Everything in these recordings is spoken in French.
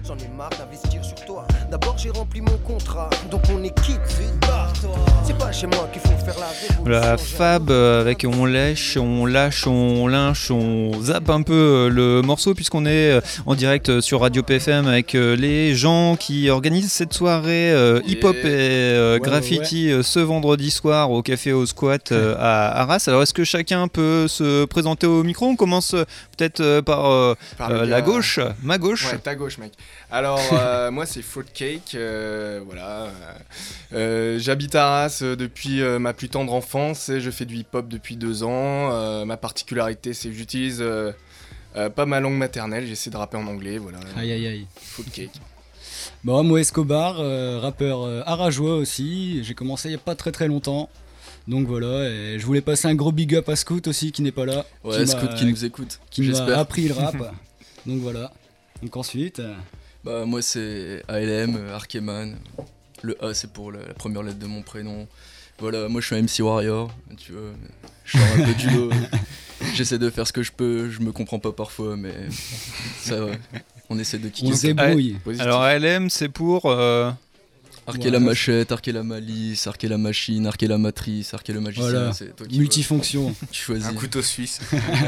J'en ai marre d'investir sur toi. D'abord j'ai rempli mon contrat, donc on est quitte. C'est pas chez moi qu'il faut faire la révolution. La Fab avec on lèche, on lâche, on lynche, on zappe un peu le morceau puisqu'on est en direct sur Radio PFM avec les gens qui organisent cette soirée hip-hop et graffiti ce vendredi soir au Café au Squat à Arras. Alors est-ce que chacun peut se présenter au micro ? On commence peut-être par la gauche, ma gauche. Ouais, ta gauche, mec. Alors, moi, c'est Fruitcake. Voilà. J'habite à Arras depuis ma plus tendre enfance et je fais du hip-hop depuis 2 ans. Ma particularité, c'est que j'utilise pas ma langue maternelle. J'essaie de rapper en anglais. Voilà. Aïe, aïe, aïe. Fruitcake. Bon, moi, Escobar, rappeur arajois aussi. J'ai commencé il n'y a pas très très longtemps. Donc voilà, et je voulais passer un gros big up à Scout aussi qui n'est pas là. Ouais, Scout qui nous écoute. Qui m'a appris le rap. Donc voilà. Donc ensuite. Bah, moi c'est ALM, Arkeman. Le A c'est pour la première lettre de mon prénom. Voilà, moi je suis un MC Warrior. Tu vois, je sors un peu du lot. J'essaie de faire ce que je peux, je me comprends pas parfois, mais ça va. On essaie de kicker. On se débrouille. Alors ALM c'est pour. Arquer la machette, arquer la malice, arquer la machine, arquer la matrice, arquer le magicien, voilà. C'est toi qui multifonction. Tu choisis. Un couteau suisse.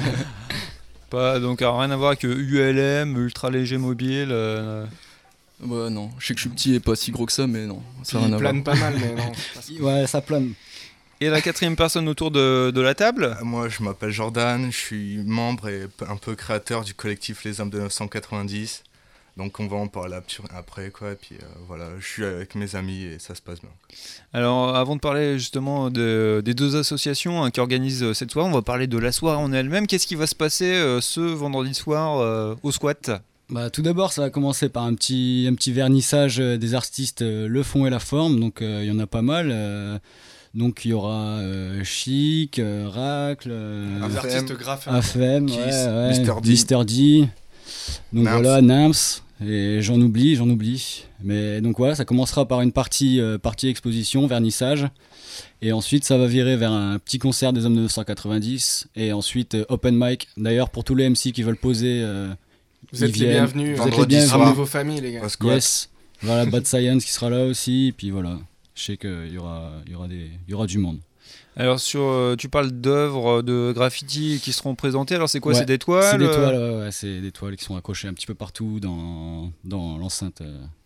Pas, donc rien à voir avec ULM, ultra léger mobile. Ouais, non, je sais que je suis petit et pas si gros que ça, mais non. Ça Il plane pas mal, mais non. Ouais, ça plane. Et la quatrième personne autour de la table ? Moi, je m'appelle Jordan, je suis membre et un peu créateur du collectif Les Hommes de 990. Donc on va en parler après, quoi. Et puis voilà, je suis avec mes amis et ça se passe bien. Alors avant de parler justement des deux associations qui organisent cette soirée, on va parler de la soirée en elle-même. Qu'est-ce qui va se passer ce vendredi soir au Squat ? Bah, tout d'abord, ça va commencer par un petit vernissage des artistes Le Fond et la Forme. Donc il y en a pas mal. Donc il y aura Chic, Racle, des artistes graphes, AFM, Mr. D. Donc Nams. voilà, Nams, et j'en oublie. Mais donc voilà, ça commencera par une partie exposition, vernissage. Et ensuite, ça va virer vers un petit concert des Hommes de 990. Et ensuite, open mic. D'ailleurs, pour tous les MC qui veulent poser, vous êtes les bienvenus. Vous êtes les bienvenus. Ramenez vos familles, les gars. Yes. Voilà, Bad Science qui sera là aussi. Et puis voilà, je sais qu'il y aura du monde. Alors tu parles d'œuvres de graffiti qui seront présentées, alors c'est quoi, c'est des toiles ? C'est des toiles, c'est des toiles qui sont accrochées un petit peu partout dans l'enceinte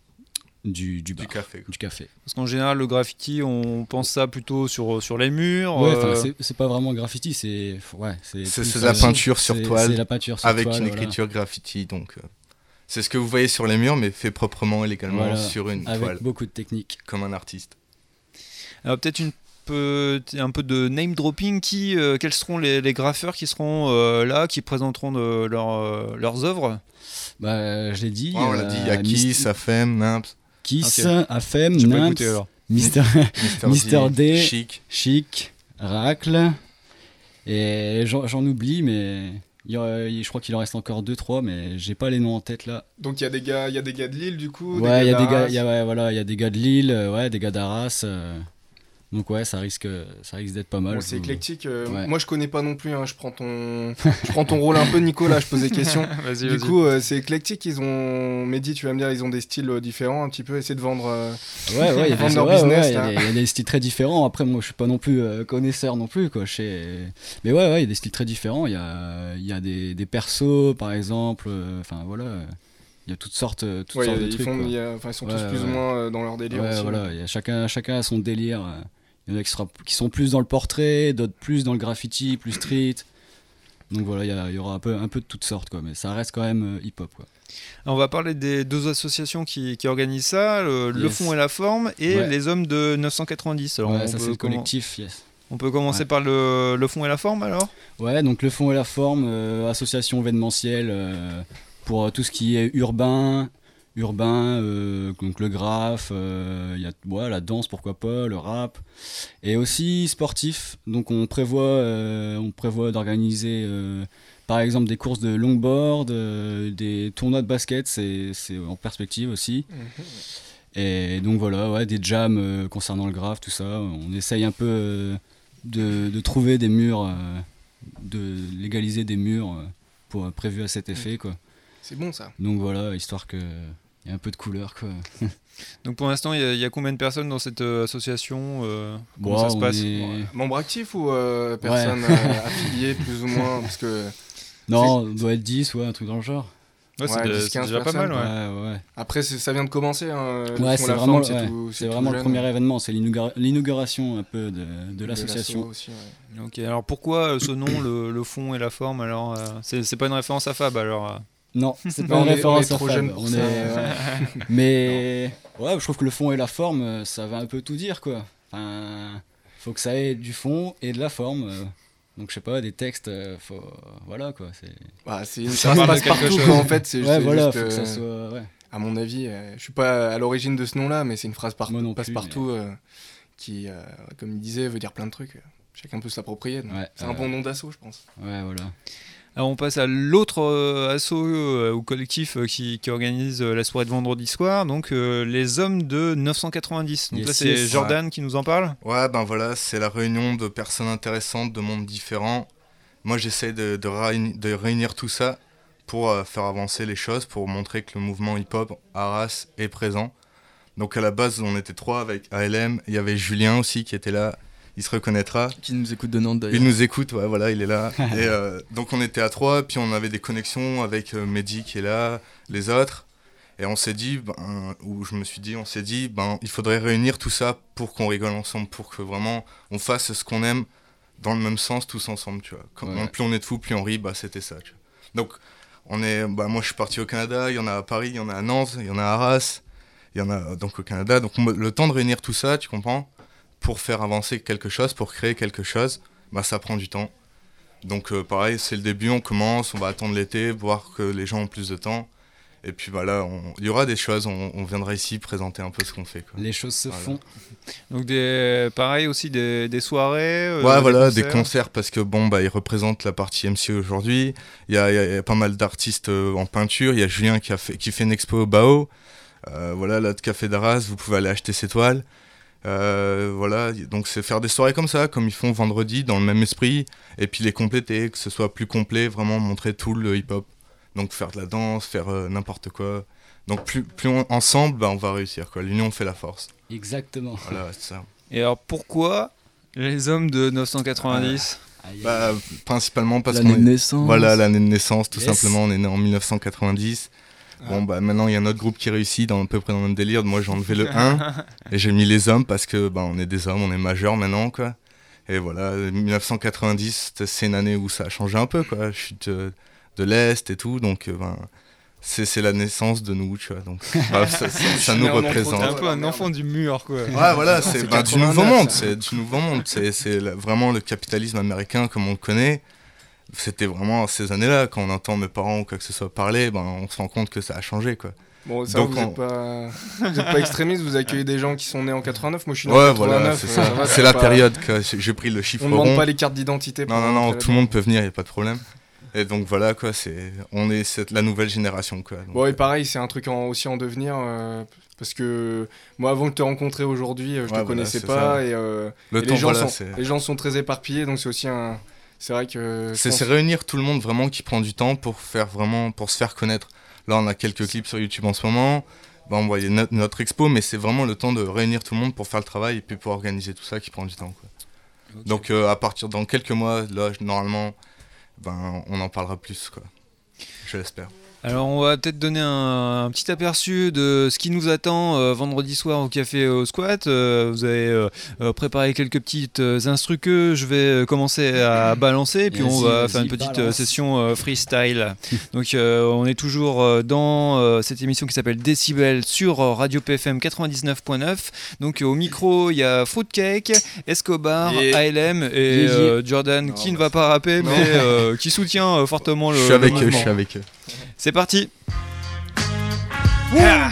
du bar, du café. Parce qu'en général le graffiti on pense ça plutôt sur les murs. Ouais, c'est pas vraiment graffiti, c'est la peinture sur toile, c'est la peinture sur avec toile, une écriture graffiti, donc c'est ce que vous voyez sur les murs mais fait proprement et légalement sur une avec toile. Beaucoup de techniques. Comme un artiste. Alors peut-être un peu de name dropping, quels seront les graffeurs qui seront là, qui présenteront leurs œuvres ? Bah, je l'ai dit. On l'a dit, il y a Kiss, AFM, Nams. Kiss, okay. AFM, Nams, Mr. D, Chic, Racle, et j'en oublie, mais je crois qu'il en reste encore 2-3, mais j'ai pas les noms en tête là. Donc il y a des gars de Lille du coup. Ouais, il y a des gars de Lille, des gars d'Arras. Donc ouais, ça risque d'être pas mal. Bon, c'est éclectique. Ouais. Moi je connais pas non plus. Hein. Je prends ton rôle un peu, Nico. Là, je pose des questions. Vas-y. Coup, c'est éclectique. Mehdi, tu vas me dire, ils ont des styles différents, un petit peu. Essayer de vendre. Ouais, vendre leur business. Il y a des styles très différents. Après, moi, je suis pas non plus connaisseur non plus, quoi. Mais ouais, il y a des styles très différents. Il y a des persos, par exemple. Enfin voilà. Il y a toutes sortes de trucs. Ils sont tous plus ou moins dans leur délire. Ouais, aussi, voilà. Chacun a son délire. Il y en a qui sont plus dans le portrait, d'autres plus dans le graffiti, plus street. Donc voilà, il y aura un peu de toutes sortes, quoi. Mais ça reste quand même hip-hop, quoi. Alors on va parler des deux associations qui organisent ça, Le Fond et la Forme et les Hommes de 990. Alors ça c'est le collectif, yes. On peut commencer par le Fond et la Forme alors ? Ouais, donc Le Fond et la Forme, association événementielle pour tout ce qui est urbain, donc le graphe, il y a la danse, pourquoi pas, le rap, et aussi sportif. Donc on prévoit d'organiser par exemple des courses de longboard, des tournois de basket, c'est en perspective aussi. Et donc voilà, des jams concernant le graphe, tout ça. On essaye un peu de trouver des murs, de légaliser des murs prévus à cet effet, quoi. C'est bon ça. Donc voilà, histoire que Il y a un peu de couleur, quoi. Donc pour l'instant, il y a combien de personnes dans cette association Comment Bon, ça se passe Membre actif ou personne affiliée plus ou moins parce que Non, on doit être 10, un truc dans le genre. Ouais, c'est 10-15 déjà pas mal, personnes, ouais. Ouais. Après ça vient de commencer. Hein, Ouais, Font c'est la vraiment, forme, c'est vraiment le premier événement, c'est l'inauguration un peu de l'association. Aussi, ouais. Ok, alors pourquoi ce nom, le fond et la forme alors c'est pas une référence à Fab alors Non, c'est Non, pas une on est référence à trop Fab. jeunes pour ça. Mais je trouve que le fond et la forme, ça va un peu tout dire, quoi. Enfin, faut que ça ait du fond et de la forme. Donc je sais pas, des textes, voilà quoi. Ça passe partout quoi, en fait. C'est Ouais, voilà, juste, faut que ça soit. Ouais. à mon avis, je suis pas à l'origine de ce nom-là, mais c'est une phrase Moi non passe plus, partout qui, comme il disait, veut dire plein de trucs. Chacun peut se l'approprier. Donc Ouais, c'est un bon nom d'assaut, je pense. Ouais, voilà. Alors on passe à l'autre asso ou collectif qui organise la soirée de vendredi soir, donc les hommes de 990. Donc Yes, là c'est yes. Jordan qui nous en parle. Ouais, ben voilà, c'est la réunion de personnes intéressantes, de mondes différents. Moi, j'essaie de réunir tout ça pour faire avancer les choses, pour montrer que le mouvement hip-hop Arras est présent. Donc à la base, on était 3 avec ALM. Il y avait Julien aussi qui était là. Il se reconnaîtra. Qui nous écoute de Nantes d'ailleurs. Il nous écoute, ouais, voilà, il est là. Et donc on était à 3, puis on avait des connexions avec Mehdi qui est là, les autres. Et on s'est dit, il faudrait réunir tout ça pour qu'on rigole ensemble, pour que vraiment on fasse ce qu'on aime dans le même sens tous ensemble, tu vois. Plus on est de fous, plus on rit, c'était ça, tu vois. Donc moi je suis parti au Canada, il y en a à Paris, il y en a à Nantes, il y en a à Arras, il y en a donc au Canada. Donc le temps de réunir tout ça, tu comprends, pour faire avancer quelque chose, pour créer quelque chose, ça prend du temps. Donc pareil, c'est le début, on commence, on va attendre l'été, voir que les gens ont plus de temps. Et puis là, il y aura des choses, on viendra ici présenter un peu ce qu'on fait, quoi. Les choses se font. Donc pareil aussi des soirées. Des concerts parce que ils représentent la partie MC aujourd'hui. Il y a pas mal d'artistes en peinture. Il y a Julien qui fait une expo au Bao. Là, de Café d'Arras, vous pouvez aller acheter ses toiles. Donc c'est faire des soirées comme ça, comme ils font vendredi, dans le même esprit, et puis les compléter, que ce soit plus complet, vraiment montrer tout le hip-hop. Donc faire de la danse, faire n'importe quoi. Donc plus ensemble, on va réussir, quoi. L'union fait la force. Exactement. Voilà, c'est ça. Et alors pourquoi les hommes de 990 Principalement parce l'année qu'on de naissance. Voilà, l'année de naissance, tout Yes. simplement. On est né en 1990. Maintenant il y a un autre groupe qui réussit à peu près dans le même délire. Moi j'ai enlevé le 1 et j'ai mis les hommes parce que on est des hommes, on est majeurs maintenant, quoi. Et voilà, 1990 c'est une année où ça a changé un peu, quoi. Chute de l'Est et tout, donc c'est la naissance de nous, tu vois. Donc ça nous représente. C'est un peu un enfant du mur, quoi. Ouais, voilà, c'est du 89, nouveau monde, ça. c'est du nouveau monde. C'est vraiment le capitalisme américain comme on le connaît. C'était vraiment ces années-là, quand on entend mes parents ou quoi que ce soit parler, on se rend compte que ça a changé, quoi. Bon, ça, Donc, vous êtes pas extrémiste, vous accueillez des gens qui sont nés en 89. Moi, je suis né Ouais, en 89. voilà, c'est ça. va, C'est la pas- période que j'ai pris le chiffre On ne demande rond. pas les cartes d'identité. pour Non, rentrer tout le monde peut venir, il n'y a pas de problème. Et donc voilà, quoi, on est la nouvelle génération, quoi. Donc, Bon, et pareil, c'est un truc aussi en devenir. Parce que moi, avant de te rencontrer aujourd'hui, je te voilà, connaissais c'est pas. ça. Et, le et temps, les gens sont très éparpillés, donc c'est aussi un. C'est vrai que. je c'est pense- réunir tout le monde vraiment qui prend du temps pour se faire connaître. Là, on a quelques clips sur YouTube en ce moment. On voyait notre expo, mais c'est vraiment le temps de réunir tout le monde pour faire le travail et puis pour organiser tout ça qui prend du temps, quoi. Okay. Donc à partir dans quelques mois, là, normalement, on en parlera plus, quoi. Je l'espère. Alors on va peut-être donner un petit aperçu de ce qui nous attend vendredi soir au café au squat. Vous avez préparé quelques petites instrus que je vais commencer à balancer et puis on va faire une petite balance. session freestyle. Donc on est toujours dans cette émission qui s'appelle Décibel sur Radio PFM 99.9. Donc au micro il y a Fruitcake, Escobar, Yeah. ALM et Yeah. Jordan Non, qui ne va pas rapper non. mais qui soutient fortement le Je suis avec eux, mouvement. je suis avec eux. C'est parti. Yeah.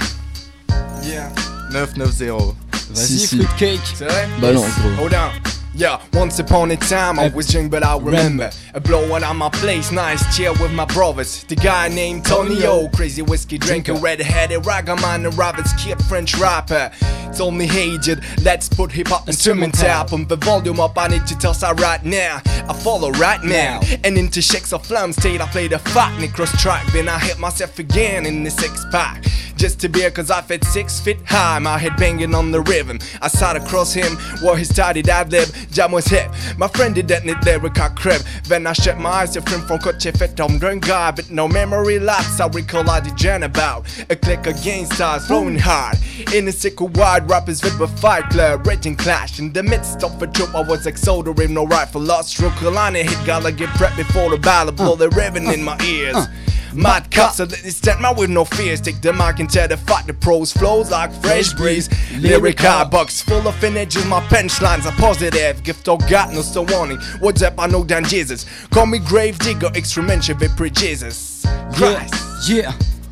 990. Vas-y, Si. Fruitcake. C'est vrai? Balance, gros. Hold on. Yeah, once upon a time I was young but I remember blowing out my place, nice chill with my brothers. The guy named Tony O, crazy whiskey drinker, red-headed ragaman, Robert's kid, French rapper. Told me, hey Jid, let's put hip-hop instrumental. Pump the volume up, I need to tell you right now. I follow right now, and into shakes of flam state I play the fuck, cross track, then I hit myself again in the six-pack. just to be here cause I fit 6 feet high. My head banging on the rhythm. I sat across him while he started ad-lib. Jam was hip. My friend didn't need lyric I crib. Then I shut my eyes, different from coach fait on d'un guy. But no memory lapse, I recall I degen about. A click against stars flowing hard. In a sickle wide, rappers fit with Fight Club. Raging clash. In the midst of a troop, I was like soda rim, no rifle. Lost stroke, a line hit, gotta get prepped before the battle. Blow the ribbon in my ears. Mad cops, so let this stand man with no fears. Take the mic and tear the fight. The pros flows like fresh breeze. Lyric high box full of energy. My punchlines are positive. Gift of God, no so warning. What's up, I know than Jesus. Call me grave digger, extreme with pre-Jesus. Yeah, yeah.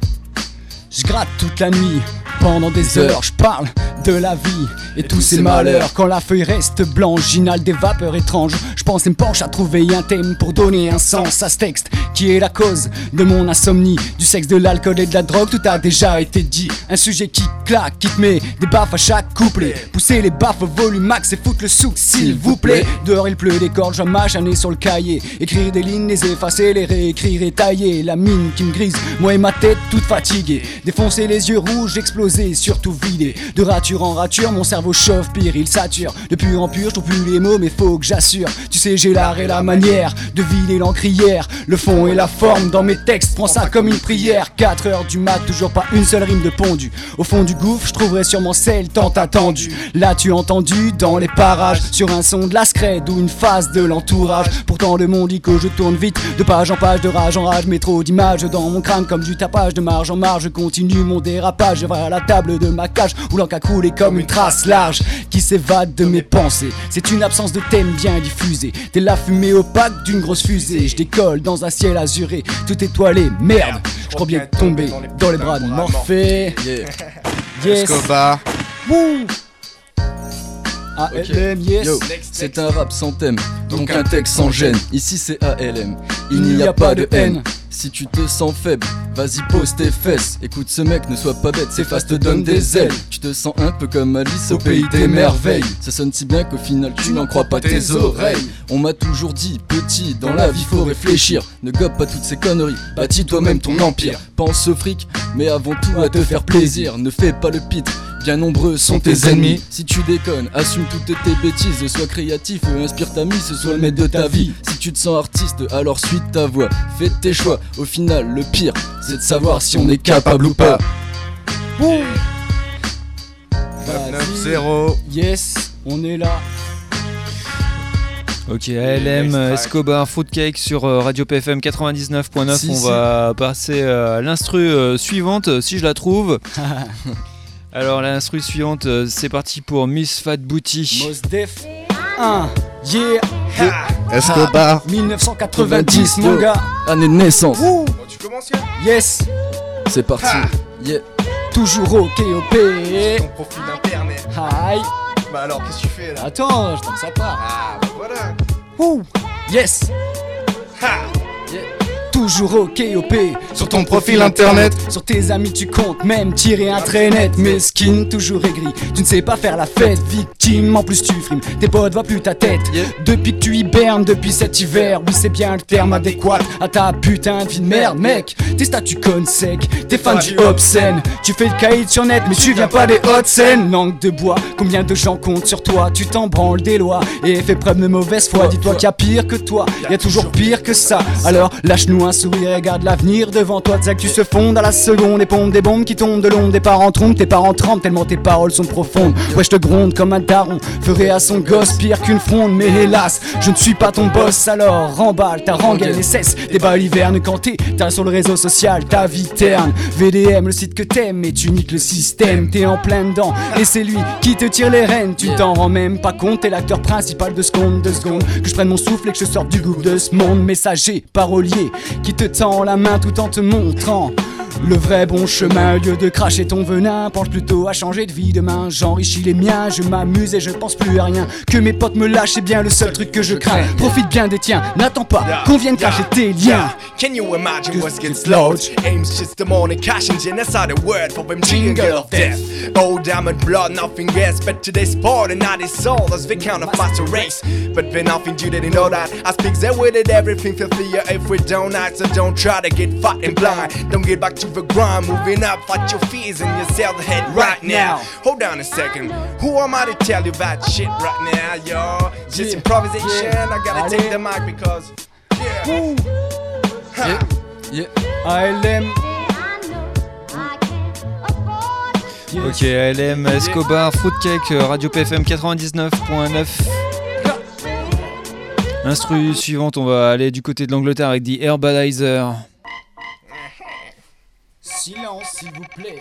J'gratte toute la nuit, pendant des heures, j'parle de la vie et tous ses malheurs. Quand la feuille reste blanche, j'inhale des vapeurs étranges. J'pense et me penche à trouver un thème pour donner un sens à ce texte qui est la cause de mon insomnie. Du sexe, de l'alcool et de la drogue, tout a déjà été dit. Un sujet qui claque, qui te met des baffes à chaque couplet. Pousser les baffes au volume max et foutre le souk s'il vous plaît. Dehors il pleut des cordes, je m'acharner sur le cahier. Écrire des lignes, les effacer, les réécrire et tailler. La mine qui me grise, moi et ma tête toute fatiguée. Défoncer les yeux rouges, exploser, surtout vider. De rature en rature, mon cerveau chauffe, pire il sature. De pur en pur, je trouve plus les mots mais faut que j'assure. Tu sais j'ai l'art et la manière de vider l'encrière. Le fond et la forme dans mes textes, prends ça comme une prière. 4 heures du mat, toujours pas une seule rime de pondu. Au fond du gouffre, je trouverai sûrement celle tant attendue. L'as-tu entendu dans les parages, sur un son de la scred ou une phase de l'entourage. Pourtant le monde dit que je tourne vite, de page en page, de rage en rage. Mais trop d'images dans mon crâne comme du tapage. De marge en marge, je continue mon dérapage vers la table de ma cage où l'encre a coulé comme une trace large qui s'évade de mes pensées. C'est une absence de thème bien diffusée. T'es la fumée opaque d'une grosse fusée. Je décolle dans un ciel azuré, tout étoilé, merde. Je crois bien tomber dans les bras de Morphée. Yeah. Yes. Escobar. Wouh. ALM, yes. Yo, c'est un rap sans thème, donc un texte sans gêne. Ici c'est ALM, il n'y a pas de haine. Si tu te sens faible, vas-y pose tes fesses. Écoute ce mec, ne sois pas bête, ces faces te donnent des ailes. Tu te sens un peu comme Alice au pays des merveilles. Ça sonne si bien qu'au final tu n'en crois pas tes oreilles. On m'a toujours dit, petit, dans la vie faut réfléchir. Ne gobe pas toutes ces conneries, bâtis toi-même ton empire. Pense au fric, mais avant tout à te faire plaisir. Ne fais pas le pitre, bien nombreux sont tes ennemis. Si tu déconnes, assume toutes tes bêtises. Sois créatif, inspire ta mise, sois le maître de ta vie. Si tu te sens artiste, alors suis ta voix, fais tes choix. Au final, le pire, c'est de savoir si on est capable ou pas. 9-0. Yes, on est là. Ok, ALM, Escobar, Fruitcake sur Radio PFM 99.9. On va passer à l'instru suivante, si je la trouve. Alors l'instru suivante, c'est parti pour Miss Fat Booty. Mos Def 1, yeah. Escobar. 1990, mon gars. Année de naissance. Bon, tu commences, Yann? Yes. C'est parti. Yeah. Toujours au KOP. Ton profil internet. Hi. Bah alors, qu'est-ce que tu fais là? Attends, je t'en sais pas. Ah, bah voilà. Ouh. Yes. Ha. Toujours au KOP. Sur ton profil internet. Sur tes amis tu comptes même tirer un trait net. Mesquine, toujours aigri, tu ne sais pas faire la fête. Victime, en plus tu frimes, tes potes voient plus ta tête. Depuis que tu hibernes, depuis cet hiver. Oui c'est bien le terme adéquat à ta putain de vie de merde. Mec, tes statuts connes secs, t'es fan du obscène. Tu fais le caïd sur net mais tu viens pas des hautes scènes. Langue de bois, combien de gens comptent sur toi? Tu t'en branles des lois et fais preuve de mauvaise foi. Dis-toi qu'il y a pire que toi, y a toujours pire que ça. Alors lâche-nous un sourire et regarde l'avenir devant toi. Tes actus se fondent à la seconde et pompe des bombes qui tombent de l'ombre. Des parents trompent, tes parents trempent tellement tes paroles sont profondes. Ouais je te gronde comme un daron, ferait à son gosse pire qu'une fronde. Mais hélas, je ne suis pas ton boss. Alors remballe ta rengaine et cesse des balivernes quand t'as sur le réseau social ta vie terne. VDM, le site que t'aimes et tu niques le système. T'es en plein dedans et c'est lui qui te tire les rênes. Tu t'en rends même pas compte, t'es l'acteur principal de seconde. Que je prenne mon souffle et que je sorte du groupe de ce monde. Messager, parolier, qui te tend la main tout en te montrant le vrai bon chemin. Au lieu de cracher ton venin, pense plutôt à changer de vie demain. J'enrichis les miens, je m'amuse et je pense plus à rien. Que mes potes me lâchent, c'est bien le seul truc que je crains. Profite bien des tiens, n'attends pas qu'on vienne cacher tes liens. Can you imagine what's gets loud? Aim's just the morning cash engine, that's how the word for them jingle of death. Oh diamond blood, nothing gets but today's sport and not his soul as we count a faster race. But when nothing you didn't know that I speak there with it, everything filthier if we don't act. So don't try to get fat and blind, don't get back to the grind, moving up, fight your fears in yourself head right now. Hold on a second, who am I to tell you that shit right now, yo? Just improvisation, I gotta take the mic because, ALM. Ok, ALM, Escobar, Fruitcake, Radio PFM 99.9. Instru suivante, on va aller du côté de l'Angleterre avec The Herbalizer. Silence, s'il vous plaît.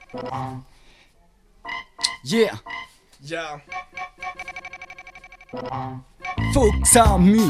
Yeah. Faut que ça mue.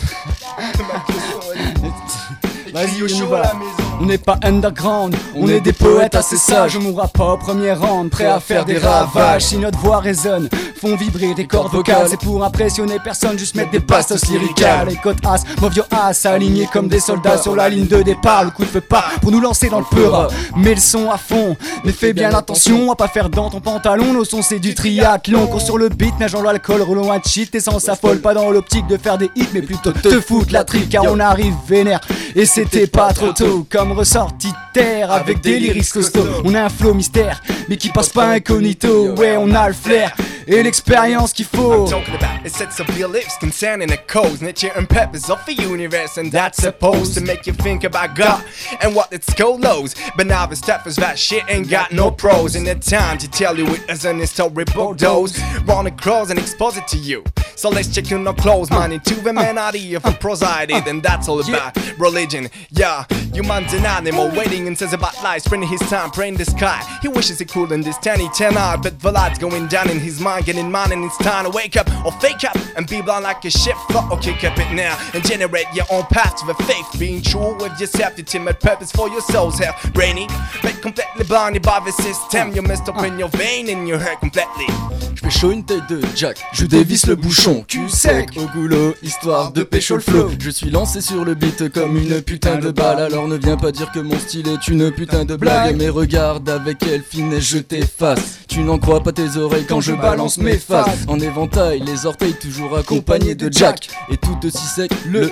Vas-y, on y va. On n'est pas underground, on est des poètes assez sages. On mourra pas au premier round, prêt à faire des ravages. Si notre voix résonne, font vibrer des cordes vocales. C'est pour impressionner personne, juste mettre des bastos lyricales. Les côtes as, move your ass, alignés comme des soldats sur la ligne de départ. Le coup de feu pas pour nous lancer dans le peur. Mets le son à fond, mais fais bien attention à pas faire dans ton pantalon. Nos sons c'est du triathlon, cours sur le beat, nageant l'alcool, roulant un cheat. Tes sens s'affolent pas dans l'optique de faire des hits, mais plutôt te foutre la trique. Car on arrive vénère, et c'était pas trop tôt. Comme ressorti de terre avec des lyrics costauds. On a un flow mystère, mais qui passe pas incognito. Ouais, on a le flair et l'expérience qu'il faut. I'm talking about a sets of beliefs concerning the codes, nature and purpose of the universe, and that's supposed to make you think about God and what its code knows. But now the stuff is that shit ain't got no pros in the time to tell you it as an storybook dose. Run across and expose it to you. So let's check in our clothes, man, into the mentality of a prosody. Then that's all about religion. Yeah, human's an animal waiting and says about life, spending his time praying the sky. He wishes he could understand eternal, but the light's going down in his mind, getting mine, and it's time to wake up or fake up and be blind like a ship. Or kick up it now and generate your own path to the faith. Being true with yourself, the ultimate purpose for your soul's health. Brainy, but completely blinded by the system. You messed up in your vein and you hurt completely. Je fais chaud une tête de Jack, je dévisse le bouchon, cul sec au goulot, histoire de pécho le flow. Je suis lancé sur le beat comme une putain de balle. Alors ne viens pas dire que mon style est une putain de blague. Mais regarde avec quelle finesse je t'efface. Tu n'en crois pas tes oreilles quand je balance mes faces. En éventail, les orteils toujours accompagnés de Jack. Et tout aussi sec,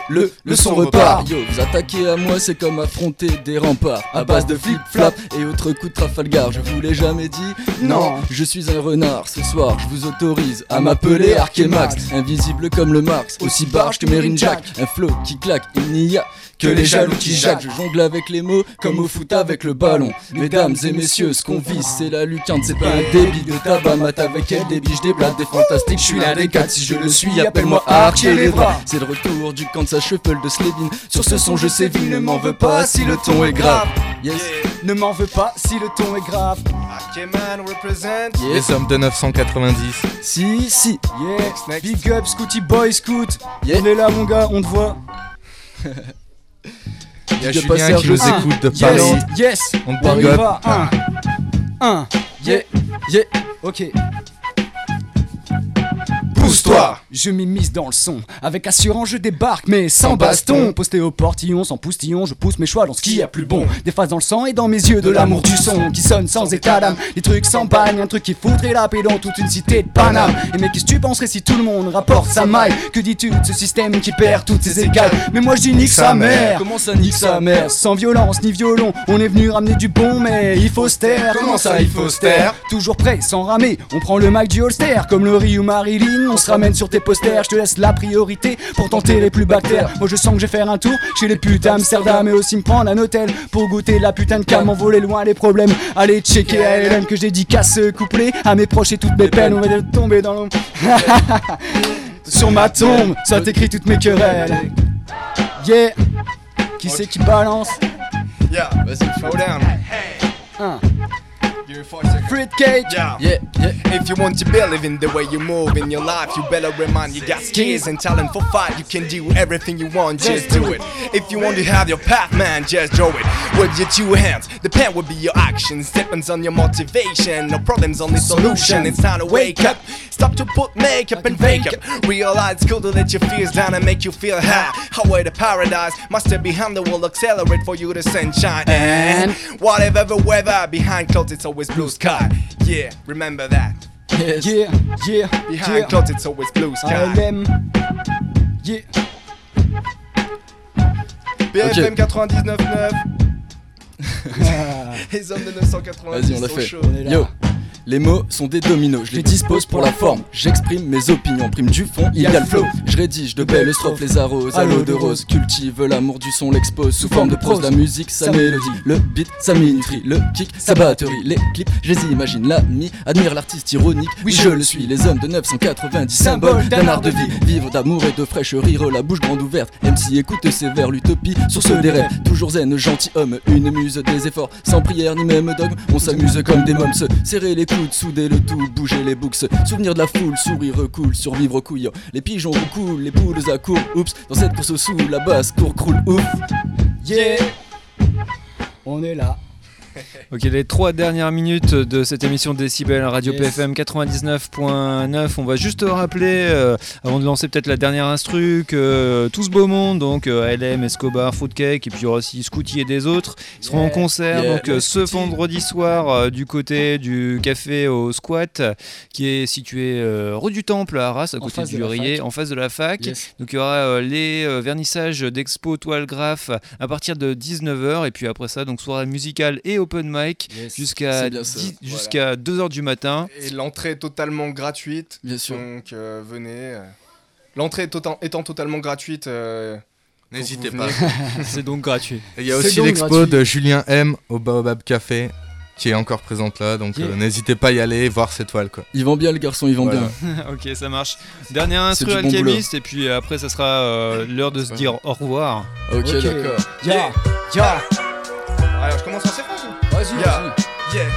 le son repart. Yo, vous attaquez à moi, c'est comme affronter des remparts à base de flip-flap et autres coups de Trafalgar. Je vous l'ai jamais dit, non, je suis un renard. Ce soir, je vous autorise à m'appeler Arkemax. Invisible comme le Marx, aussi barge que Merin Jack. Un flow qui claque, il n'y a que les jaloux qui jacquent. Je jongle avec les mots comme au foot avec le ballon. Mesdames et messieurs, ce qu'on vise c'est la lucarne. C'est pas un débit de tabac, mat avec elle des biches, des blagues, des fantastiques. Je suis l'un des quatre, si je le suis, appelle-moi Archer les bras. C'est le retour du Kansas Shuffle de Slevin. Sur ce son je sévis, ne m'en veux pas si le ton est grave. Yes, ne m'en veux pas si le ton est grave. Arkeman represent. Les hommes de 990. Si, yeah. Next. Big up, Scooty Boy, Scoot. Yeah. On est là, mon gars, on te voit. Il y a Je Julien passe qui nous Serge. écoute de Paris. Yes, On te on y big up. va. Un. yeah. Ok. Pousse-toi. Je m'immisce dans le son, avec assurance je débarque mais sans baston. Posté au portillon, sans poustillon, je pousse mes choix dans ce qu'il y a plus bon. Des phases dans le sang et dans mes yeux de l'amour du son qui sonne sans état d'âme. Des trucs sans bagne, un truc qui foutrait la paix dans toute une cité de Paname. Et mais qu'est-ce que tu penserais si tout le monde rapporte sa maille? Que dis-tu de ce système qui perd toutes ses égales? Mais moi je dis nique sa mère. Comment ça nique sa mère? Sans violence ni violon, on est venu ramener du bon mais il faut se taire. Comment ça, il faut se taire? Toujours prêt, sans ramer, on prend le mic du holster. Comme Laurie ou Marilyn, on se ramène sur tes posters. Je te laisse la priorité pour tenter les plus bactères. Moi je sens que je vais faire un tour chez les putains Amsterdam. Et aussi me prendre un hôtel pour goûter de la putain de cam. M'envoler loin les problèmes. Allez checker à Hélène que je dédicace ce couplet à mes proches et toutes mes peines. On va tomber dans l'ombre. Sur ma tombe, ça t'écrit toutes mes querelles. Yeah. Qui c'est qui balance? Yeah, Vas-y, slow down. Un. Give me 4 seconds. Fruitcake. Yeah. yeah. If you want to believe in the way you move in your life, you better remind you got skills and talent for fight. You can do everything you want, just do it. If you want to have your path, man, just draw it with your two hands. The pen will be your actions, depends on your motivation. No problems, only solution. It's time to wake up. Stop to put makeup and fake up. Realize it's cool to let your fears down and make you feel high. Highway to paradise, master behind the will accelerate for you to sunshine. And whatever the weather, behind clouds it's always blue sky. Yeah, remember that. Yes. Yeah, yeah, Behind yeah. clouds it's always blue sky. ALM. Yeah. BFM 99.9. Les hommes de 990 Vas-y, on l'a sont fait. chauds. On est là. Yo, les mots sont des dominos, je les dispose pour la forme. J'exprime mes opinions, prime du fond, il y a le flow. Je rédige de belles strophes, les arrose à l'eau de rose. Cultive l'amour du son, l'expose sous forme de prose. La musique, sa mélodie, le beat, sa minuterie, le kick, sa batterie. Les clips, je les imagine, l'ami admire l'artiste ironique. Oui, je le suis, les hommes de 990, symbole d'un art de vie. Vivre d'amour et de fraîche rire, la bouche grande ouverte. MC écoute ses vers, l'utopie, source des rêves. Toujours zen, gentilhomme, une muse des efforts. Sans prière ni même dogme, on s'amuse comme des mômes. Se serrer les coudes, souder le tout, bouger les boucs. Souvenir de la foule, sourire cool, survivre couille. Les pigeons coulent, les poules à court, oups. Dans cette course sous la basse, court, croule, ouf. Yeah. On est là. Ok, les 3 dernières minutes de cette émission Décibel Radio Yes. PFM 99.9. On va juste rappeler, avant de lancer peut-être la dernière instru, que tout ce beau monde, donc ALM, Escobar, Fruitcake, et puis il y aura aussi Scooty et des autres, ils seront en concert donc ce vendredi soir du côté du café au Squat, qui est situé rue du Temple à Arras, à côté face du de la Riez, fac. en face de la fac. Yes. Donc il y aura les vernissages d'expo Toile Graph à partir de 19h, et puis après ça, donc soirée musicale et open mic Yes. jusqu'à C'est bien ça. jusqu'à 2h du matin. Et l'entrée est totalement gratuite. Bien sûr. Donc venez. L'entrée étant totalement gratuite. N'hésitez vous pas. venez. C'est donc gratuit. Et il y a C'est aussi donc l'expo gratuit. de Julien M au Baobab Café qui est encore présente là, donc Yeah. n'hésitez pas à y aller, voir cette toile quoi. Ils vont bien, le garçon, ils vont Voilà. bien. Ok, ça marche. Dernière instru du bon alchimiste, et puis après ça sera l'heure de se dire au revoir. Ok, Ok. d'accord. Ya. Ya. Alors je commence en séquence ou Vas-y, Ya. vas-y. Yeah.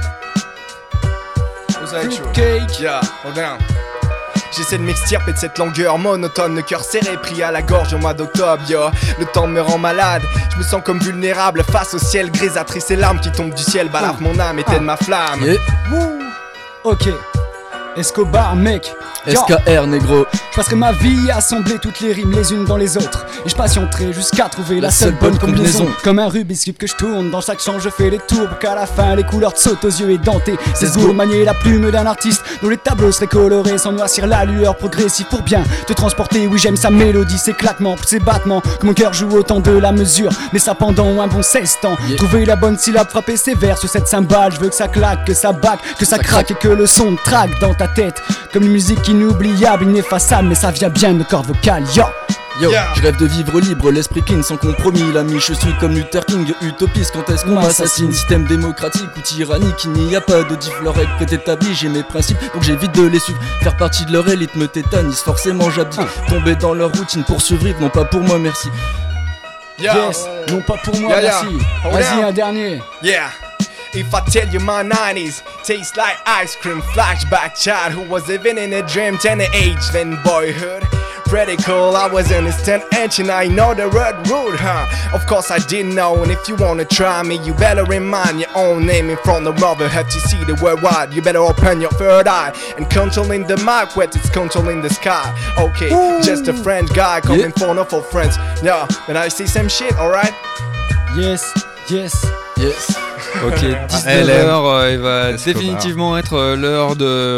Osaïcho. Fruitcake. Yeah, hold down. J'essaie de m'extirper de cette langueur monotone, le cœur serré, pris à la gorge au mois d'octobre, yo. Le temps me rend malade, je me sens comme vulnérable face au ciel grisâtre et larmes qui tombent du ciel, balafrent mon âme, éteignent ma flamme. Yeah. Wouh. Ok. Escobar, mec. Ya. SKR, négro. Je passerai ma vie à assembler toutes les rimes les unes dans les autres. Et je patienterai jusqu'à trouver la seule bonne combinaison. Comme un Rubik's Cube que je tourne, dans chaque champ je fais les tours pour qu'à la fin les couleurs te sautent aux yeux édentés. C'est ce goût manier la plume d'un artiste dont les tableaux seraient colorés sans noircir la lueur progressive pour bien te transporter. Oui, j'aime sa mélodie, ses claquements, ses battements, que mon cœur joue autant de la mesure. Mais ça pendant un bon 16 ans. Yeah. Trouver la bonne syllabe, frapper ses vers sur cette cymbale. Je veux que ça claque, que ça back, que ça craque et que le son traque dans ta tête. Comme une musique inoubliable, ineffaçable, mais ça vient bien de cordes vocales, yo. Yo, Yeah. je rêve de vivre libre, l'esprit clean, sans compromis. L'ami, je suis comme Luther King, utopiste. Quand est-ce qu'on m'assassine? Système démocratique ou tyrannique, il n'y a pas de diff, leur règle préétablie. J'ai mes principes, donc j'évite de les suivre. Faire partie de leur élite me tétanise, forcément j'abdique. Tomber dans leur routine pour survivre, non pas pour moi, merci. Yeah. Yes, non pas pour moi, Yeah, yeah. merci. Hold Vas-y, down. un dernier. Yeah. If I tell you my 90s tastes like ice cream, flashback childhood was living in a dream, tender age, then boyhood. Pretty cool, I was in his 10th inch and I know the word rude, huh? Of course I didn't know, and if you wanna try me, you better remind your own name in front of motherhood to see the world wide. You better open your third eye and controlling the mic, wet it's controlling the sky. Okay, just a French guy coming for no for friends. Yeah, but I see some shit, alright? Yes, yes. Yes. Ok, 19h, il va définitivement être l'heure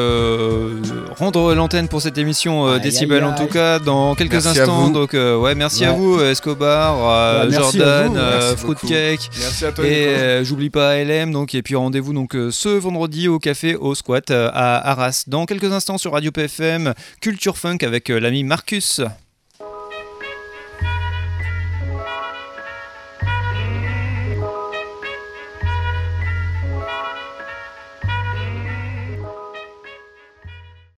de rendre l'antenne pour cette émission Aïe, Décibel aïe, en tout aïe. cas dans quelques Merci à instants. vous. Donc ouais, merci à Ouais. vous Escobar, merci à Jordan, vous. Merci Fruitcake. Merci à toi, Et Nico. j'oublie pas ALM, donc, et puis rendez-vous donc ce vendredi au café au Squat à Arras. Dans quelques instants sur Radio PFM, Culture Funk avec l'ami Marcus.